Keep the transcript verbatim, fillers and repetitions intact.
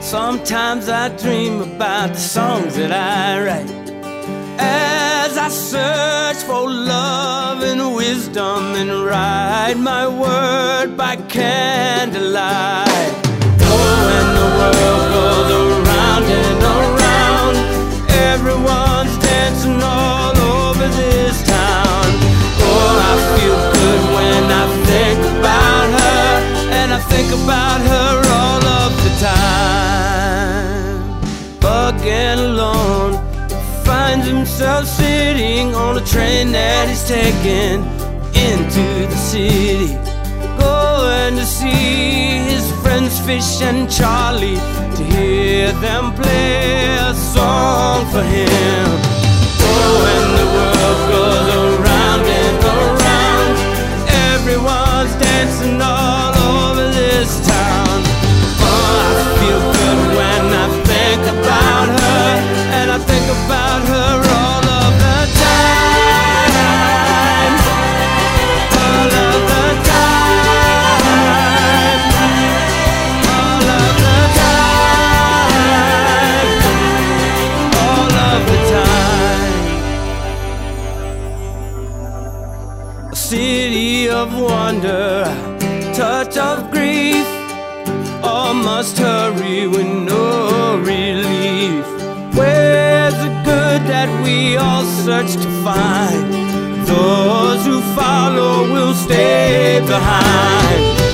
Sometimes I dream about the songs that I write as I search for love and wisdom and write my word by candlelight. Oh, when the world goes around and around, everyone's dancing all over this town. Oh, I feel good when I think about her, and I think about her all of the time. Bugging alone, finds himself sitting on a train that he's taking into the city, going to see his friends Fish and Charlie, to hear them play a song for him. Oh, when the world goes around and around, everyone's dancing all over this town. Oh, I feel good when I think about her, and I think about her all of the time, all of the time, all of the time, all of the time. A city of wonder, touch of grief, all must hurry with no relief. Where's the good that we all search to find? Those who follow will stay behind.